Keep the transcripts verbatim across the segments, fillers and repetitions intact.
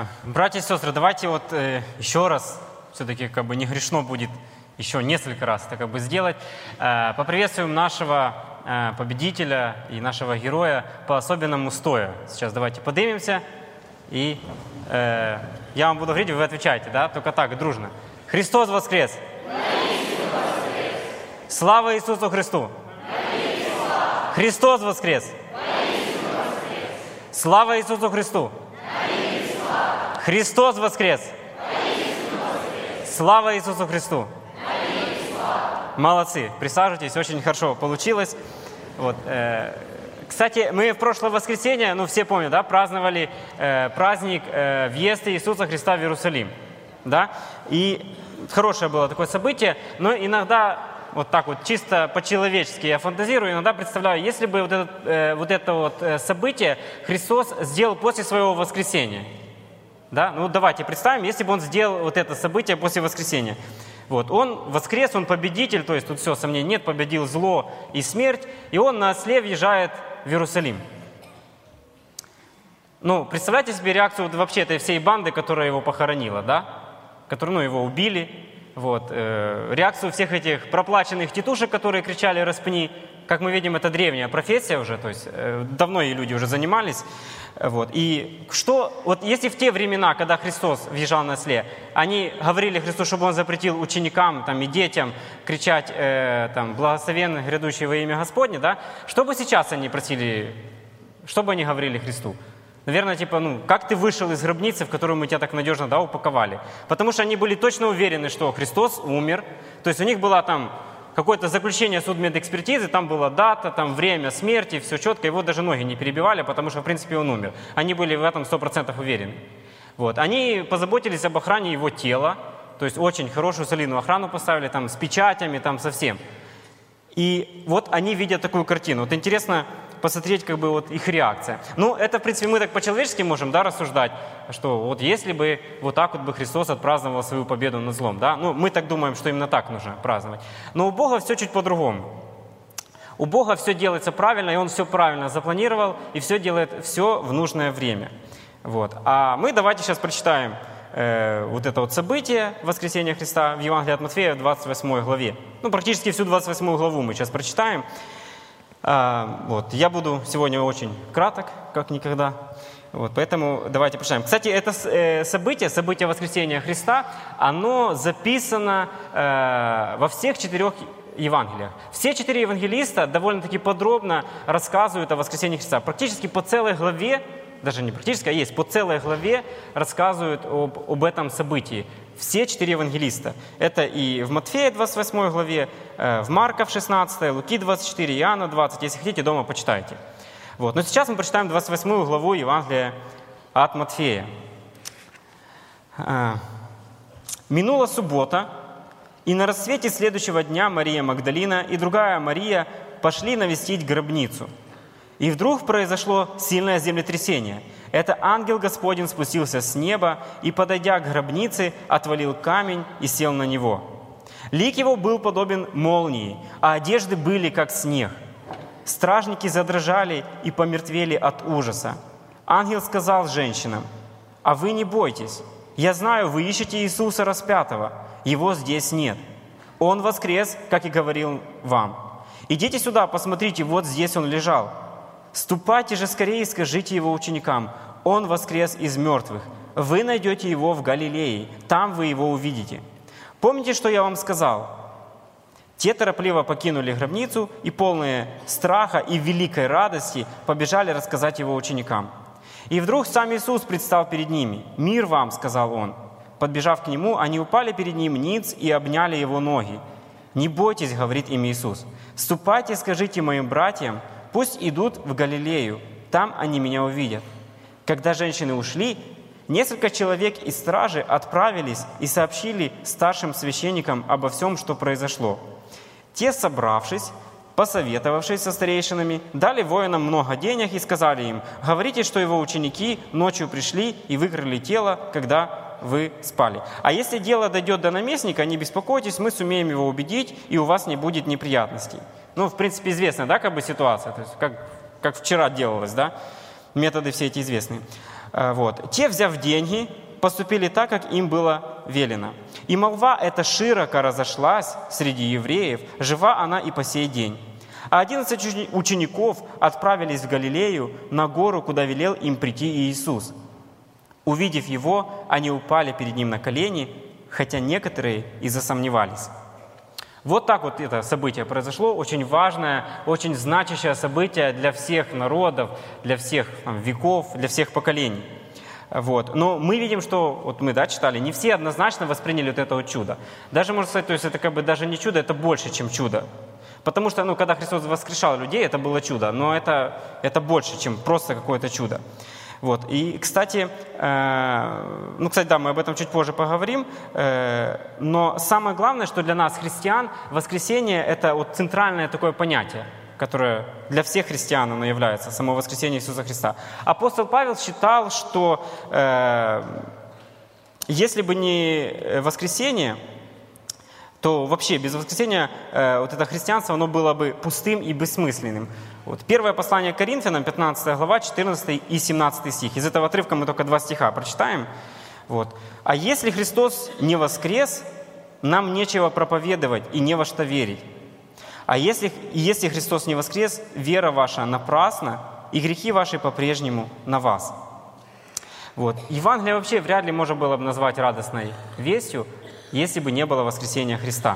Братья и сестры, давайте вот э, еще раз, все-таки как бы не грешно будет еще несколько раз это как бы сделать. Э, поприветствуем нашего э, победителя и нашего героя по-особенному стоя. Сейчас давайте поднимемся, и э, я вам буду говорить, вы отвечаете, да? Только так, дружно. Христос воскрес! воскрес! Слава Иисусу Христу! Христос воскрес! воскрес! Слава Иисусу Христу! Христос воскрес! Слава Иисусу Христу! Молодцы! Присаживайтесь, очень хорошо получилось. Вот, э, кстати, мы в прошлое воскресенье, ну все помнят, да, праздновали э, праздник э, въезда Иисуса Христа в Иерусалим. Да? И хорошее было такое событие, но иногда, вот так вот, чисто по-человечески я фантазирую, иногда представляю, если бы вот это, э, вот это вот событие Христос сделал после своего воскресения. Да? Ну давайте представим, если бы он сделал вот это событие после воскресения. Вот. Он воскрес, он победитель, то есть тут все, сомнений нет, победил зло и смерть, и он на осле въезжает в Иерусалим. Ну, представляете себе реакцию вот вообще этой всей банды, которая его похоронила, да? Которую, ну, его убили. Вот. Э, реакцию всех этих проплаченных тетушек, которые кричали «распни». Как мы видим, это древняя профессия уже, то есть э, давно и люди уже занимались. Вот. И что, вот если в те времена, когда Христос въезжал на осле, они говорили Христу, чтобы он запретил ученикам там, и детям кричать э, там, «благословен грядущий во имя Господне», да? Что бы сейчас они просили, что бы они говорили Христу? Наверное, типа, ну, как ты вышел из гробницы, в которую мы тебя так надежно, да, упаковали? Потому что они были точно уверены, что Христос умер. То есть у них было там какое-то заключение судмедэкспертизы, там была дата, там время смерти, все четко, его даже ноги не перебивали, потому что, в принципе, он умер. Они были в этом сто процентов уверены. Вот. Они позаботились об охране его тела, то есть очень хорошую солидную охрану поставили, там, с печатями, там, со всем. И вот они видят такую картину. Вот интересно посмотреть, как бы, вот их реакция. Ну, это, в принципе, мы так по-человечески можем, да, рассуждать, что вот если бы вот так вот бы Христос отпраздновал свою победу над злом, да, ну, мы так думаем, что именно так нужно праздновать. Но у Бога все чуть по-другому. У Бога все делается правильно, и Он все правильно запланировал, и все делает все в нужное время. Вот. А мы давайте сейчас прочитаем э, вот это вот событие воскресения Христа в Евангелии от Матфея в двадцать восьмой главе. Ну, практически всю двадцать восьмую главу мы сейчас прочитаем. А, вот. Я буду сегодня очень краток, как никогда. Вот. Поэтому давайте прочитаем. Кстати, это э, событие, событие воскресения Христа, оно записано э, во всех четырех Евангелиях. Все четыре евангелиста довольно-таки подробно рассказывают о воскресении Христа. Практически по целой главе, даже не практически, а есть, по целой главе рассказывают об, об этом событии. Все четыре евангелиста. Это и в Матфея двадцать восьмой главе, в Марка в шестнадцатой, Луки двадцать четыре, Иоанна двадцать. Если хотите, дома почитайте. Вот. Но сейчас мы прочитаем двадцать восьмую главу Евангелия от Матфея. «Минула суббота, и на рассвете следующего дня Мария Магдалина и другая Мария пошли навестить гробницу. И вдруг произошло сильное землетрясение. Это ангел Господень спустился с неба и, подойдя к гробнице, отвалил камень и сел на него. Лик его был подобен молнии, а одежды были как снег. Стражники задрожали и помертвели от ужаса. Ангел сказал женщинам: «А вы не бойтесь, я знаю, вы ищете Иисуса распятого, его здесь нет. Он воскрес, как и говорил вам. Идите сюда, посмотрите, вот здесь он лежал. Ступайте же скорее и скажите его ученикам: он воскрес из мертвых. Вы найдете его в Галилее, там вы его увидите. Помните, что я вам сказал?» Те торопливо покинули гробницу и, полные страха и великой радости, побежали рассказать его ученикам. И вдруг сам Иисус предстал перед ними. «Мир вам!» — сказал он. Подбежав к нему, они упали перед ним ниц и обняли его ноги. «Не бойтесь, — говорит им Иисус, — ступайте, скажите моим братьям, пусть идут в Галилею, там они меня увидят». Когда женщины ушли, несколько человек из стражи отправились и сообщили старшим священникам обо всем, что произошло. Те, собравшись, посоветовавшись со старейшинами, дали воинам много денег и сказали им: «Говорите, что его ученики ночью пришли и выкрали тело, когда вы спали. А если дело дойдет до наместника, не беспокойтесь, мы сумеем его убедить, и у вас не будет неприятностей». Ну, в принципе, известная, да, как бы ситуация, то есть как, как вчера делалось, да, методы все эти известные. Вот. Те, взяв деньги, поступили так, как им было велено. И молва эта широко разошлась среди евреев, жива она и по сей день. А одиннадцать учеников отправились в Галилею на гору, куда велел им прийти Иисус. Увидев его, они упали перед ним на колени, хотя некоторые и засомневались. Вот так вот это событие произошло, очень важное, очень значащее событие для всех народов, для всех там, веков, для всех поколений. Вот. Но мы видим, что, вот мы да, читали, не все однозначно восприняли вот это вот чудо. Даже, можно сказать, то есть это как бы даже не чудо, это больше, чем чудо. Потому что, ну, когда Христос воскрешал людей, это было чудо, но это, это больше, чем просто какое-то чудо. Вот. И, кстати, э, ну, кстати, да, мы об этом чуть позже поговорим, э, но самое главное, что для нас, христиан, воскресение – это вот центральное такое понятие, которое для всех христиан оно является, само воскресение Иисуса Христа. Апостол Павел считал, что э, если бы не воскресение, то вообще без воскресения э, вот это христианство, оно было бы пустым и бессмысленным. Вот. Первое послание к Коринфянам, пятнадцатая глава, четырнадцатый и семнадцатый стих. Из этого отрывка мы только два стиха прочитаем. Вот. «А если Христос не воскрес, нам нечего проповедовать и не во что верить. А если, если Христос не воскрес, вера ваша напрасна, и грехи ваши по-прежнему на вас». Вот. Евангелие вообще вряд ли можно было бы назвать радостной вестью, если бы не было воскресения Христа.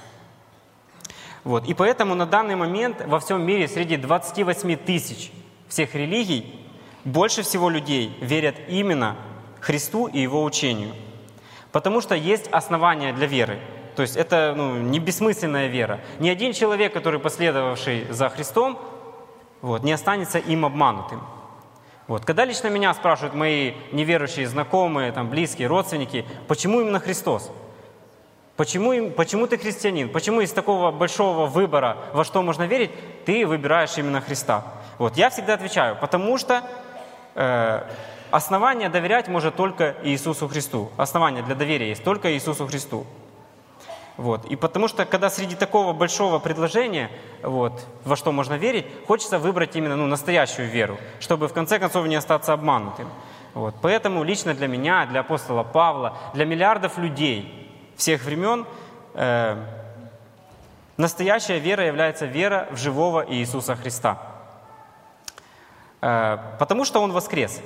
Вот. И поэтому на данный момент во всем мире среди двадцати восьми тысяч всех религий больше всего людей верят именно Христу и Его учению. Потому что есть основания для веры. То есть это ну, не бессмысленная вера. Ни один человек, который последовавший за Христом, вот, не останется им обманутым. Вот. Когда лично меня спрашивают мои неверующие знакомые, там, близкие, родственники, почему именно Христос? Почему, им, почему ты христианин? Почему из такого большого выбора, во что можно верить, ты выбираешь именно Христа? Вот. Я всегда отвечаю, потому что э, основание доверять может только Иисусу Христу. Основание для доверия есть только Иисусу Христу. Вот. И потому что, когда среди такого большого предложения, вот, во что можно верить, хочется выбрать именно ну, настоящую веру, чтобы в конце концов не остаться обманутым. Вот. Поэтому лично для меня, для апостола Павла, для миллиардов людей всех времен э, настоящая вера является вера в живого Иисуса Христа. Э, потому что Он воскрес.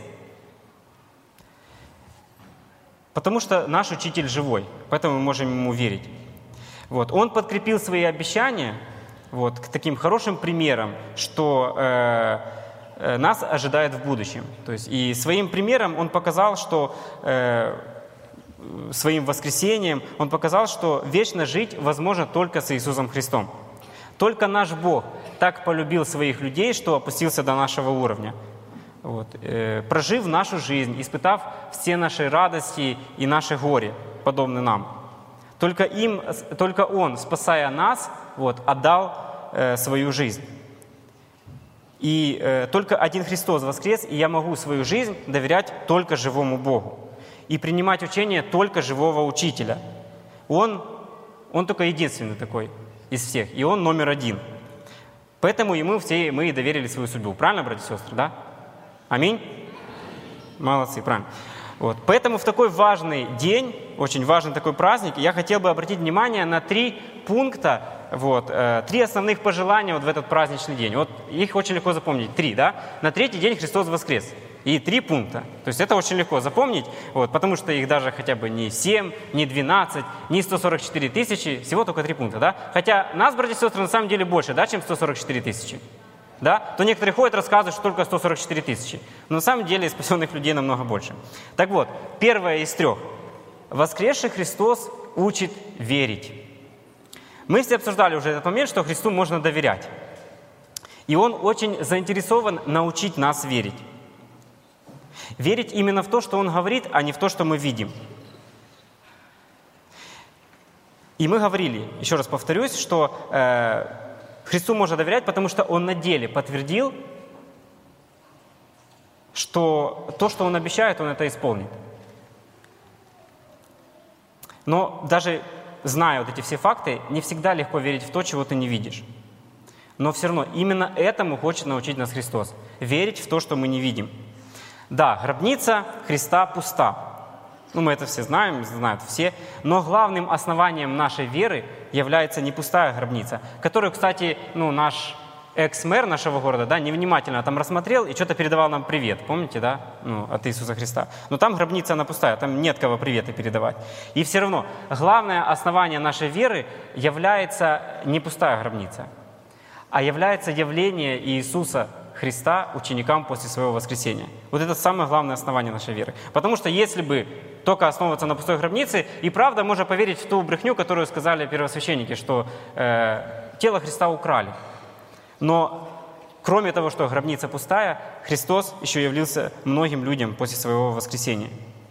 Потому что наш Учитель живой, поэтому мы можем Ему верить. Вот. Он подкрепил свои обещания вот, к таким хорошим примерам, что э, э, нас ожидает в будущем. То есть, и своим примером Он показал, что э, своим воскресением Он показал, что вечно жить возможно только с Иисусом Христом. Только наш Бог так полюбил своих людей, что опустился до нашего уровня. Вот. Э, прожив нашу жизнь, испытав все наши радости и наши горе, подобны нам. Только, им, только Он, спасая нас, вот, отдал э, свою жизнь. И э, только один Христос воскрес, и я могу свою жизнь доверять только живому Богу. И принимать учение только живого Учителя. Он, он только единственный такой из всех, и Он номер один. Поэтому Ему все мы и доверили свою судьбу. Правильно, братья и сестры, да? Аминь? Молодцы, правильно. Вот. Поэтому в такой важный день, очень важный такой праздник, я хотел бы обратить внимание на три пункта, вот, э, три основных пожелания вот в этот праздничный день. Вот их очень легко запомнить. Три, да? На третий день Христос воскрес. И три пункта. То есть это очень легко запомнить, вот, потому что их даже хотя бы не семь, не двенадцать, не сто сорок четыре тысячи, всего только три пункта, да? Хотя нас, братья и сестры, на самом деле больше, да, чем сто сорок четыре тысячи. Да? То некоторые ходят, рассказывают, что только сто сорок четыре тысячи. Но на самом деле спасенных людей намного больше. Так вот, первое из трех. Воскресший Христос учит верить. Мы все обсуждали уже этот момент, что Христу можно доверять. И Он очень заинтересован научить нас верить. Верить именно в то, что Он говорит, а не в то, что мы видим. И мы говорили, еще раз повторюсь, что э, Христу можно доверять, потому что Он на деле подтвердил, что то, что Он обещает, Он это исполнит. Но даже зная вот эти все факты, не всегда легко верить в то, чего ты не видишь. Но все равно именно этому хочет научить нас Христос. Верить в то, что мы не видим. Да, гробница Христа пуста. Ну, мы это все знаем, знают все. Но главным основанием нашей веры является не пустая гробница, которую, кстати, ну, наш экс-мэр нашего города, да, невнимательно там рассмотрел и что-то передавал нам привет. Помните, да? Ну, от Иисуса Христа. Но там гробница, она пустая, там нет кого приветы передавать. И все равно, главное основание нашей веры является не пустая гробница, а является явление Иисуса Христа ученикам после своего воскресения. Вот это самое главное основание нашей веры. Потому что если бы только основываться на пустой гробнице, и правда можно поверить в ту брехню, которую сказали первосвященники, что э, тело Христа украли. Но кроме того, что гробница пустая, Христос еще явился многим людям после своего воскресения.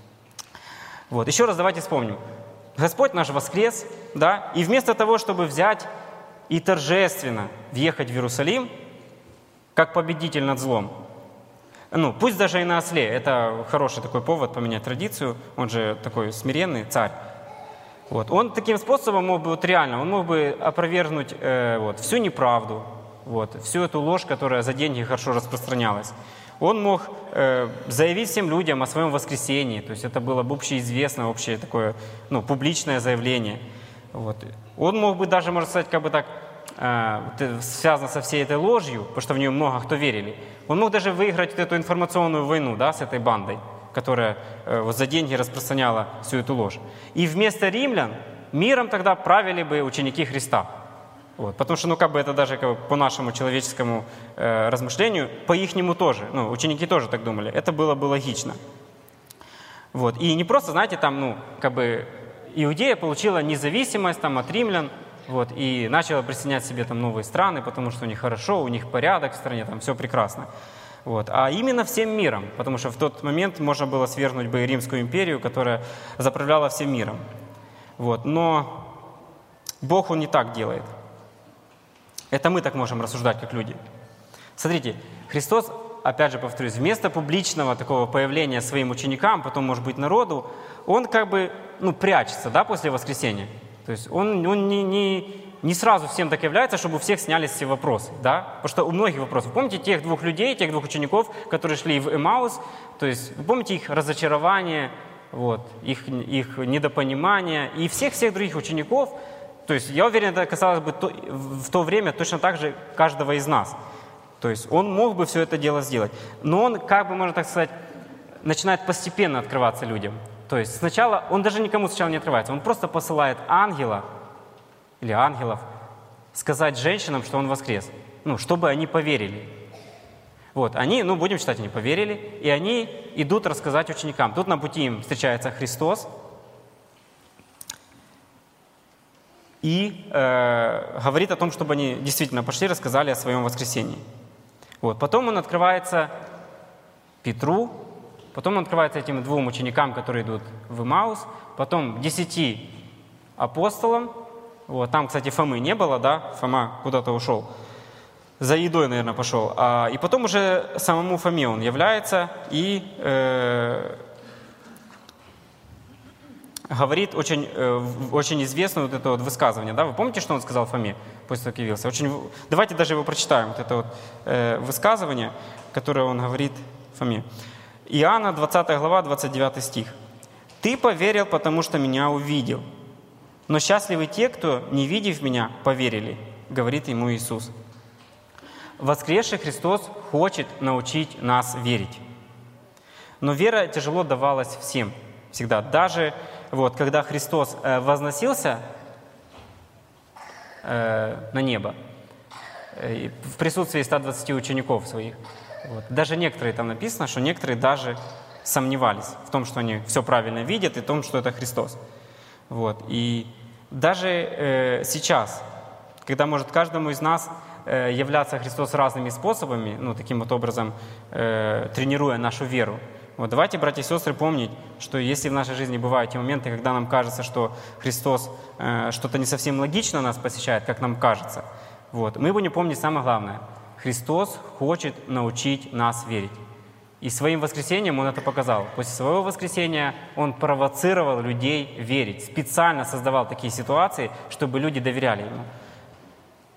Вот. Еще раз давайте вспомним. Господь наш воскрес, да, и вместо того, чтобы взять и торжественно въехать в Иерусалим, как победитель над злом, ну, пусть даже и на осле, это хороший такой повод поменять традицию, он же такой смиренный царь. Вот. Он таким способом мог бы, вот реально, он мог бы опровергнуть э, вот, всю неправду, вот, всю эту ложь, которая за деньги хорошо распространялась. Он мог э, заявить всем людям о своем воскресении, то есть это было бы общеизвестное, общее такое, ну, публичное заявление. Вот. Он мог бы даже, можно сказать, как бы так, связано со всей этой ложью, потому что в нее много кто верили, он мог даже выиграть вот эту информационную войну, да, с этой бандой, которая э, вот за деньги распространяла всю эту ложь. И вместо римлян миром тогда правили бы ученики Христа. Вот, потому что, ну, как бы это даже как бы, по нашему человеческому э, размышлению, по ихнему тоже, ну, ученики тоже так думали, это было бы логично. Вот, и не просто, знаете, там, ну, как бы Иудея получила независимость там от римлян, вот, и начала присоединять себе там новые страны, потому что у них хорошо, у них порядок в стране, там все прекрасно. Вот. А именно всем миром, потому что в тот момент можно было свергнуть бы и Римскую империю, которая заправляла всем миром. Вот. Но Бог, Он не так делает. Это мы так можем рассуждать, как люди. Смотрите, Христос, опять же повторюсь, вместо публичного такого появления своим ученикам, потом, может быть, народу, Он как бы, ну, прячется, да, после воскресения. То есть он, он не, не, не сразу всем так является, чтобы у всех снялись все вопросы, да? Потому что у многих вопросов. Помните тех двух людей, тех двух учеников, которые шли в Эмаус? То есть вы помните их разочарование, вот, их, их недопонимание и всех-всех других учеников. То есть я уверен, это касалось бы то, в то время точно так же каждого из нас. То есть он мог бы все это дело сделать. Но он, как бы, можно так сказать, начинает постепенно открываться людям. То есть сначала, он даже никому сначала не открывается, он просто посылает ангела или ангелов сказать женщинам, что он воскрес, ну, чтобы они поверили. Вот, они, ну, будем считать, они поверили, и они идут рассказать ученикам. Тут на пути им встречается Христос и э, говорит о том, чтобы они действительно пошли, рассказали о своем воскресении. Вот, потом он открывается Петру, потом он открывается этим двум ученикам, которые идут в Эмаус, потом десяти апостолам. Вот, там, кстати, Фомы не было, да, Фома куда-то ушел. За едой, наверное, пошел. А, и потом уже самому Фоме он является и э, говорит очень, э, очень известное вот это вот высказывание. Да? Вы помните, что он сказал Фоме после того, как явился? Очень, давайте даже его прочитаем, вот это вот э, высказывание, которое он говорит Фоме. Иоанна, двадцатая глава, двадцать девятый стих. «Ты поверил, потому что меня увидел. Но счастливы те, кто, не видев меня, поверили», говорит ему Иисус. Воскресший Христос хочет научить нас верить. Но вера тяжело давалась всем, всегда. Даже вот, когда Христос э, возносился э, на небо, э, в присутствии ста двадцати учеников своих, вот, даже некоторые, там написано, что некоторые даже сомневались в том, что они все правильно видят, и в том, что это Христос. Вот. И даже э, сейчас, когда может каждому из нас э, являться Христос разными способами, ну, таким вот образом э, тренируя нашу веру, вот, давайте, братья и сестры, помнить, что если в нашей жизни бывают те моменты, когда нам кажется, что Христос э, что-то не совсем логично нас посещает, как нам кажется, вот, мы будем помнить самое главное. Христос хочет научить нас верить. И своим воскресением Он это показал. После своего воскресения Он провоцировал людей верить. Специально создавал такие ситуации, чтобы люди доверяли Ему.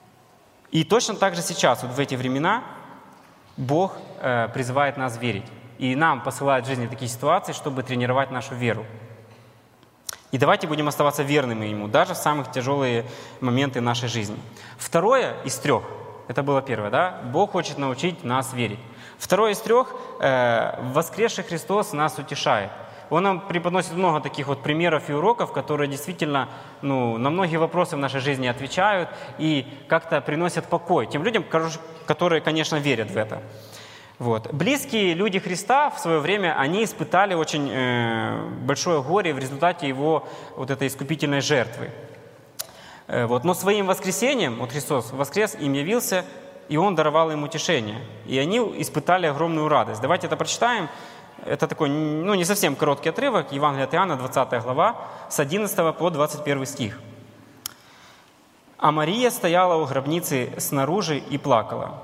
И точно так же сейчас, вот в эти времена, Бог э, призывает нас верить. И нам посылает в жизни такие ситуации, чтобы тренировать нашу веру. И давайте будем оставаться верными Ему, даже в самых тяжелые моменты нашей жизни. Второе из трех, это было первое, да? Бог хочет научить нас верить. Второе из трех, э, воскресший Христос нас утешает. Он нам преподносит много таких вот примеров и уроков, которые действительно ну, на многие вопросы в нашей жизни отвечают и как-то приносят покой тем людям, которые, конечно, верят в это. Вот. Близкие люди Христа в свое время, они испытали очень э, большое горе в результате Его вот этой искупительной жертвы. Э, вот. Но своим воскресением, вот Христос воскрес, им явился, и Он даровал им утешение. И они испытали огромную радость. Давайте это прочитаем. Это такой, ну, не совсем короткий отрывок, Евангелие от Иоанна, двадцатая глава, с одиннадцатого по двадцать первый стих. «А Мария стояла у гробницы снаружи и плакала.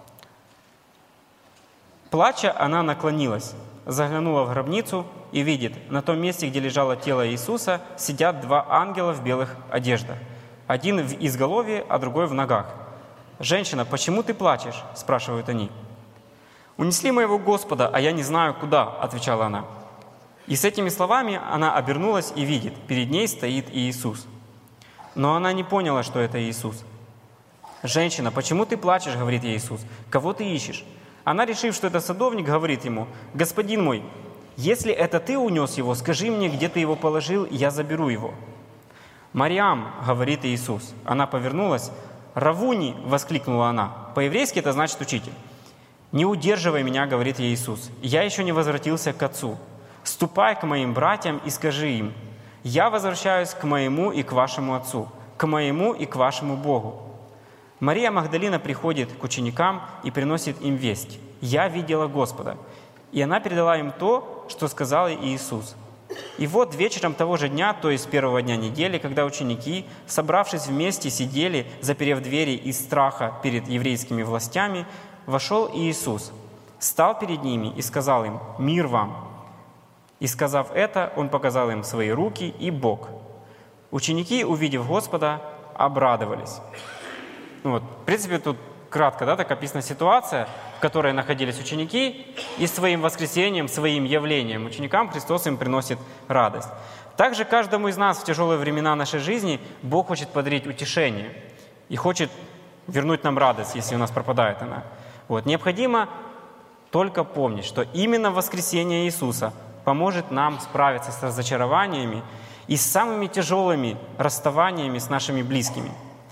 Плача, она наклонилась, заглянула в гробницу и видит, на том месте, где лежало тело Иисуса, сидят два ангела в белых одеждах. Один в изголовье, а другой в ногах. «Женщина, почему ты плачешь?» – спрашивают они. «Унесли моего Господа, а я не знаю, куда», – отвечала она. И с этими словами она обернулась и видит, перед ней стоит Иисус. Но она не поняла, что это Иисус. «Женщина, почему ты плачешь?» – говорит ей Иисус. «Кого ты ищешь?» Она, решив, что это садовник, говорит ему: «Господин мой, если это ты унес его, скажи мне, где ты его положил, и я заберу его». «Мариам», – говорит Иисус. Она повернулась. «Равуни», – воскликнула она. По-еврейски это значит «учитель». «Не удерживай меня», — говорит ей Иисус, — «я еще не возвратился к Отцу. Ступай к моим братьям и скажи им: я возвращаюсь к моему и к вашему Отцу, к моему и к вашему Богу». Мария Магдалина приходит к ученикам и приносит им весть: «Я видела Господа». И она передала им то, что сказал ей Иисус. И вот вечером того же дня, то есть первого дня недели, когда ученики, собравшись вместе, сидели, заперев двери из страха перед еврейскими властями, вошел Иисус, стал перед ними и сказал им: «Мир вам!» И, сказав это, Он показал им свои руки и бок. Ученики, увидев Господа, обрадовались. Ну вот, в принципе, тут кратко, да, так описана ситуация, в которой находились ученики, и своим воскресением, своим явлением ученикам Христос им приносит радость. Также каждому из нас в тяжелые времена нашей жизни Бог хочет подарить утешение и хочет вернуть нам радость, если у нас пропадает она. Вот. Необходимо только помнить, что именно воскресение Иисуса поможет нам справиться с разочарованиями и с самыми тяжелыми расставаниями с нашими близкими.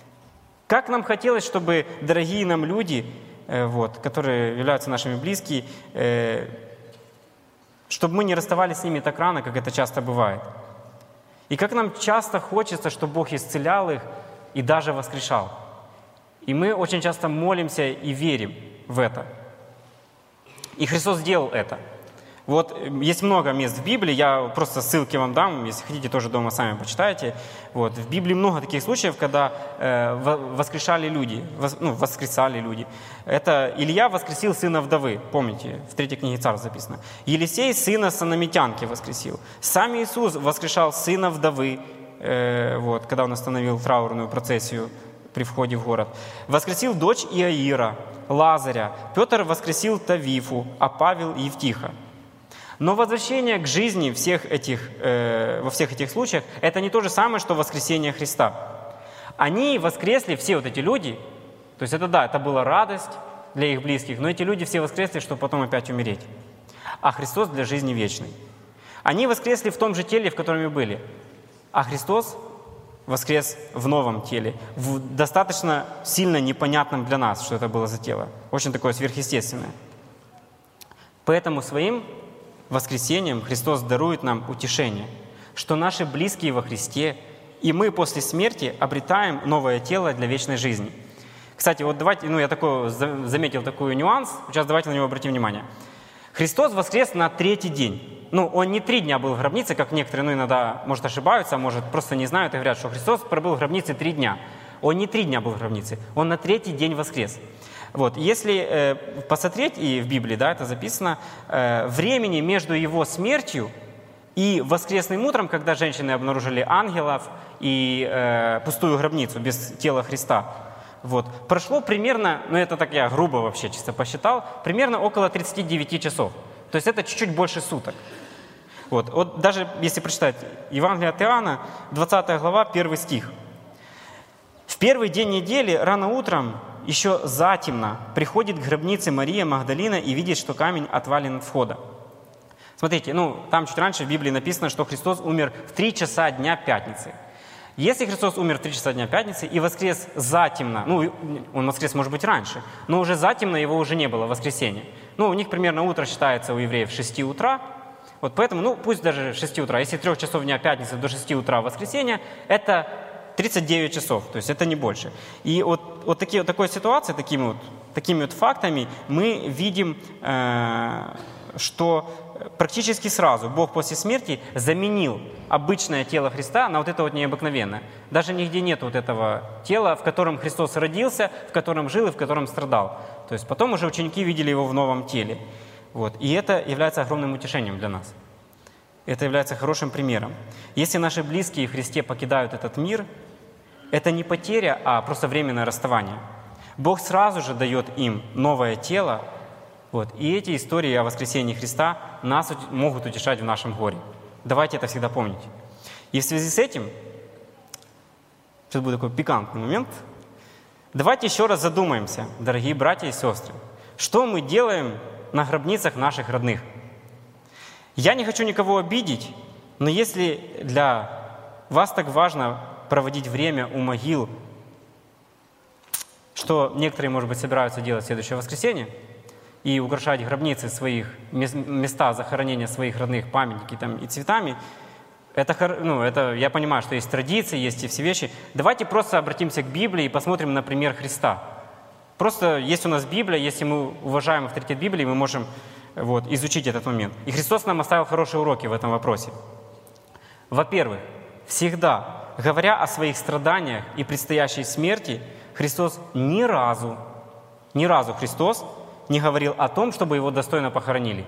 Как нам хотелось, чтобы дорогие нам люди, э, вот, которые являются нашими близкими, э, чтобы мы не расставались с ними так рано, как это часто бывает. И как нам часто хочется, чтобы Бог исцелял их и даже воскрешал. И мы очень часто молимся и верим в это. И Христос сделал это. Вот есть много мест в Библии, я просто ссылки вам дам, если хотите, тоже дома сами почитайте. Вот. В Библии много таких случаев, когда э, воскрешали люди, вос, ну, воскресали люди. Это Илья воскресил сына вдовы, помните, в третьей книге Царств записано. Елисей сына санамитянки воскресил. Сам Иисус воскрешал сына вдовы, э, вот, когда он остановил траурную процессию при входе в город. Воскресил дочь Иаира, Лазаря. Петр воскресил Тавифу, а Павел Евтиха. Но возвращение к жизни всех этих, э, во всех этих случаях – это не то же самое, что воскресение Христа. Они воскресли, все вот эти люди, то есть это да, это была радость для их близких, но эти люди все воскресли, чтобы потом опять умереть. А Христос для жизни вечной. Они воскресли в том же теле, в котором и были. А Христос воскрес в новом теле, в достаточно сильно непонятном для нас, что это было за тело. Очень такое сверхъестественное. Поэтому своим воскресением Христос дарует нам утешение, что наши близкие во Христе, и мы после смерти обретаем новое тело для вечной жизни. Кстати, вот давайте, ну я такой, заметил такой нюанс, сейчас давайте на него обратим внимание. Христос воскрес на третий день. Ну, Он не три дня был в гробнице, как некоторые, ну, иногда, может, ошибаются, может, просто не знают и говорят, что Христос пробыл в гробнице три дня. Он не три дня был в гробнице, Он на третий день воскрес. Вот. Если э, посмотреть, и в Библии, да, это записано, э, времени между Его смертью и воскресным утром, когда женщины обнаружили ангелов и э, пустую гробницу без тела Христа, вот, прошло примерно, ну это так я грубо вообще чисто посчитал, примерно около тридцати девяти часов. То есть это чуть-чуть больше суток. Вот. Вот даже если прочитать Евангелие от Иоанна, двадцатая глава, первый стих. «В первый день недели рано утром, еще затемно, приходит к гробнице Мария Магдалина и видит, что камень отвален от входа». Смотрите, ну, там чуть раньше в Библии написано, что Христос умер в три часа дня пятницы. Если Христос умер в три часа дня пятницы и воскрес затемно, ну, он воскрес, может быть, раньше, но уже затемно его уже не было в воскресенье. Ну, у них примерно утро считается у евреев с шести утра, вот поэтому, ну, пусть даже с шести утра, если трех часов дня пятницы до шести утра воскресенья, это тридцать девять часов, то есть это не больше. И вот, вот, такие, вот такой ситуации, такими вот, такими вот фактами мы видим, э, что практически сразу Бог после смерти заменил обычное тело Христа на вот это вот необыкновенное. Даже нигде нет вот этого тела, в котором Христос родился, в котором жил и в котором страдал. То есть потом уже ученики видели его в новом теле. Вот. И это является огромным утешением для нас. Это является хорошим примером. Если наши близкие в Христе покидают этот мир, это не потеря, а просто временное расставание. Бог сразу же дает им новое тело. Вот. И эти истории о воскресении Христа нас могут утешать в нашем горе. Давайте это всегда помнить. И в связи с этим, сейчас будет такой пикантный момент, давайте еще раз задумаемся, дорогие братья и сестры, что мы делаем на гробницах наших родных. Я не хочу никого обидеть, но если для вас так важно проводить время у могил, что некоторые, может быть, собираются делать в следующее воскресенье, и украшать гробницы своих, места захоронения своих родных, памятники там, и цветами, это, ну, это, я понимаю, что есть традиции, есть и все вещи. Давайте просто обратимся к Библии и посмотрим на пример Христа. Просто есть у нас Библия, если мы уважаем авторитет Библии, мы можем вот, изучить этот момент. И Христос нам оставил хорошие уроки в этом вопросе. Во-первых, всегда, говоря о своих страданиях и предстоящей смерти, Христос ни разу, ни разу Христос не говорил о том, чтобы его достойно похоронили,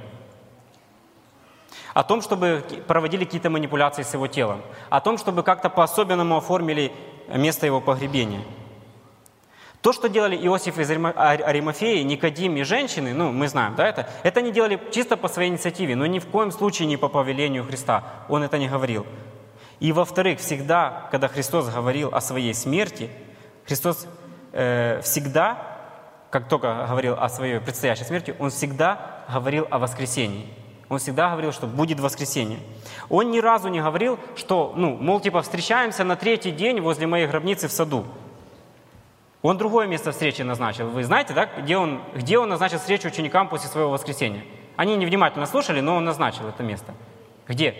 о том, чтобы проводили какие-то манипуляции с его телом, о том, чтобы как-то по-особенному оформили место его погребения. То, что делали Иосиф из Аримафеи, Никодим и женщины, ну, мы знаем, да, это, это они делали чисто по своей инициативе, но ни в коем случае не по повелению Христа. Он это не говорил. И, во-вторых, всегда, когда Христос говорил о своей смерти, Христос э, всегда, как только говорил о своей предстоящей смерти, Он всегда говорил о воскресении. Он всегда говорил, что будет воскресенье. Он ни разу не говорил, что, ну, мол, типа, встречаемся на третий день возле моей гробницы в саду. Он другое место встречи назначил. Вы знаете, да, где он, где он назначил встречу ученикам после своего воскресения? Они невнимательно слушали, но он назначил это место. Где?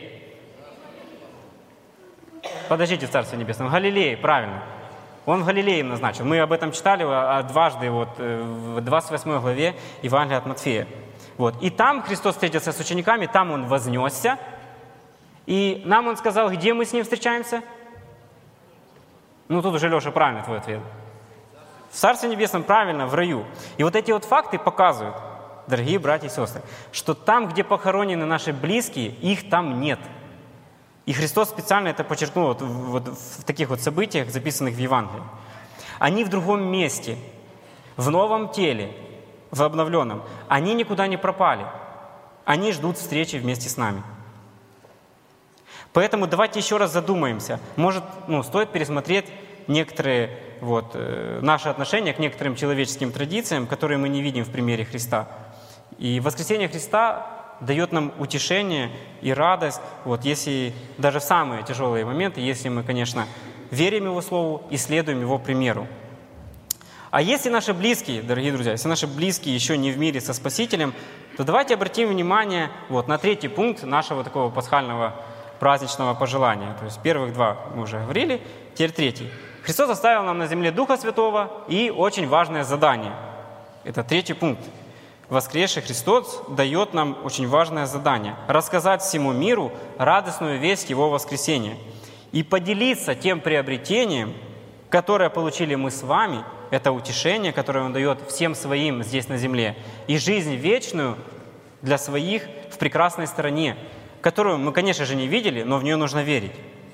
Подождите, в Царстве Небесном. В Галилее, правильно. Он в Галилее им назначил. Мы об этом читали дважды вот, в двадцать восьмой главе Евангелия от Матфея. Вот. И там Христос встретился с учениками, там Он вознесся. И нам Он сказал, где мы с Ним встречаемся? Ну, тут уже, Леша, правильно твой ответ. В Царстве Небесном, правильно, в раю. И вот эти вот факты показывают, дорогие братья и сестры, что там, где похоронены наши близкие, их там нет. И Христос специально это подчеркнул вот, вот в таких вот событиях, записанных в Евангелии. Они в другом месте, в новом теле, в обновленном. Они никуда не пропали. Они ждут встречи вместе с нами. Поэтому давайте еще раз задумаемся. Может, ну, стоит пересмотреть некоторые вот, э, наши отношения к некоторым человеческим традициям, которые мы не видим в примере Христа. И воскресение Христа дает нам утешение и радость, вот, если даже в самые тяжелые моменты, если мы, конечно, верим Его Слову и следуем Его примеру. А если наши близкие, дорогие друзья, если наши близкие еще не в мире со Спасителем, то давайте обратим внимание вот, на третий пункт нашего такого пасхального праздничного пожелания. То есть первых два мы уже говорили, теперь третий. Христос оставил нам на земле Духа Святого и очень важное задание. Это третий пункт. Воскресший Христос дает нам очень важное задание – рассказать всему миру радостную весть Его воскресения и поделиться тем приобретением, которое получили мы с вами, это утешение, которое Он дает всем своим здесь на земле, и жизнь вечную для своих в прекрасной стране, которую мы, конечно же, не видели, но в нее нужно верить.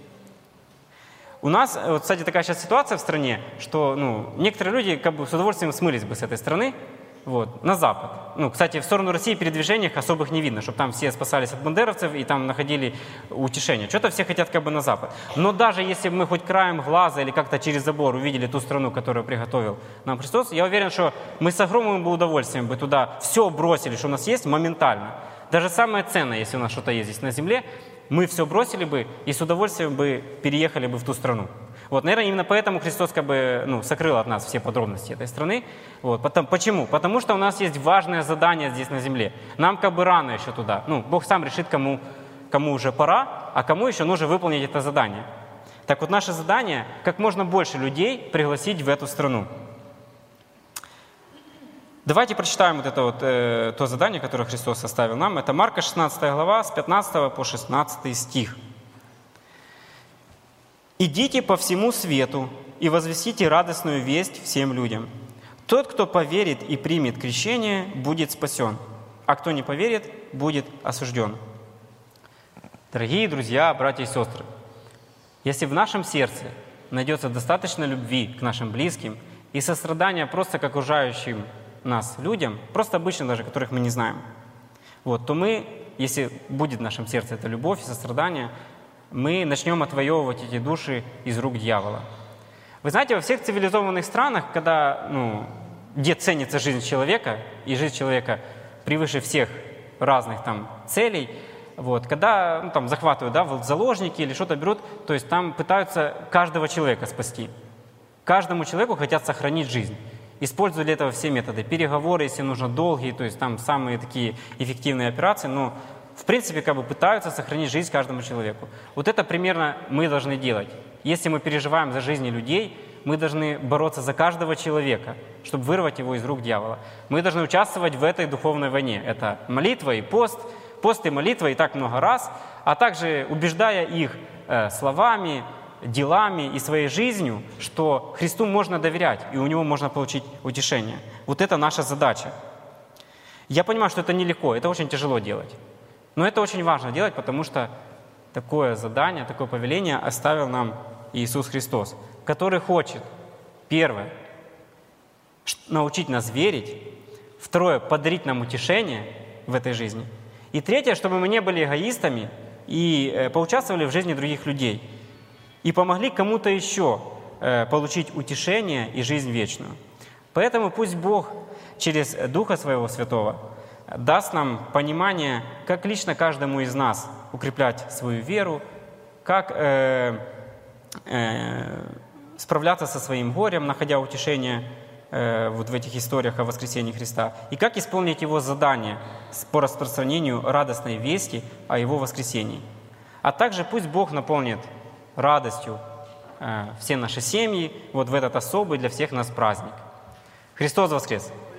У нас, вот, кстати, такая сейчас ситуация в стране, что ну, некоторые люди как бы с удовольствием смылись бы с этой страны, вот, на запад. Ну, кстати, в сторону России передвижениях особых не видно, чтобы там все спасались от бандеровцев и там находили утешение. Что-то все хотят как бы на запад. Но даже если бы мы хоть краем глаза или как-то через забор увидели ту страну, которую приготовил нам Христос, я уверен, что мы с огромным бы удовольствием бы туда все бросили, что у нас есть, моментально. Даже самое ценное, если у нас что-то есть здесь на земле, мы все бросили бы и с удовольствием бы переехали бы в ту страну. Вот, наверное, именно поэтому Христос как бы, ну, сокрыл от нас все подробности этой страны. Вот, потом, почему? Потому что у нас есть важное задание здесь на земле. Нам как бы рано еще туда. Ну, Бог сам решит, кому, кому уже пора, а кому еще нужно выполнить это задание. Так вот, наше задание – как можно больше людей пригласить в эту страну. Давайте прочитаем вот это вот, э, то задание, которое Христос оставил нам. Это Марка шестнадцатая глава, с пятнадцатого по шестнадцатый стих. «Идите по всему свету и возвестите радостную весть всем людям. Тот, кто поверит и примет крещение, будет спасен, а кто не поверит, будет осужден». Дорогие друзья, братья и сестры, если в нашем сердце найдется достаточно любви к нашим близким и сострадания просто к окружающим нас людям, просто обычно даже, которых мы не знаем, вот, то мы, если будет в нашем сердце эта любовь и сострадание, мы начнем отвоевывать эти души из рук дьявола. Вы знаете, во всех цивилизованных странах, когда, ну, где ценится жизнь человека, и жизнь человека превыше всех разных там целей, вот, когда, ну, там, захватывают, да, в заложники или что-то берут, то есть там пытаются каждого человека спасти. Каждому человеку хотят сохранить жизнь. Используют для этого все методы. Переговоры, если нужно, долгие, то есть там самые такие эффективные операции, но в принципе, как бы пытаются сохранить жизнь каждому человеку. Вот это примерно мы должны делать. Если мы переживаем за жизни людей, мы должны бороться за каждого человека, чтобы вырвать его из рук дьявола. Мы должны участвовать в этой духовной войне. Это молитва и пост, пост и молитва и так много раз, а также убеждая их э, словами, делами и своей жизнью, что Христу можно доверять, и у Него можно получить утешение. Вот это наша задача. Я понимаю, что это нелегко, это очень тяжело делать. Но это очень важно делать, потому что такое задание, такое повеление оставил нам Иисус Христос, который хочет, первое, научить нас верить, второе, подарить нам утешение в этой жизни, и третье, чтобы мы не были эгоистами и поучаствовали в жизни других людей, и помогли кому-то еще получить утешение и жизнь вечную. Поэтому пусть Бог через Духа Своего Святого даст нам понимание, как лично каждому из нас укреплять свою веру, как э, э, справляться со своим горем, находя утешение э, вот в этих историях о воскресении Христа, и как исполнить Его задание по распространению радостной вести о Его воскресении. А также пусть Бог наполнит радостью э, все наши семьи вот в этот особый для всех нас праздник. Христос воскрес!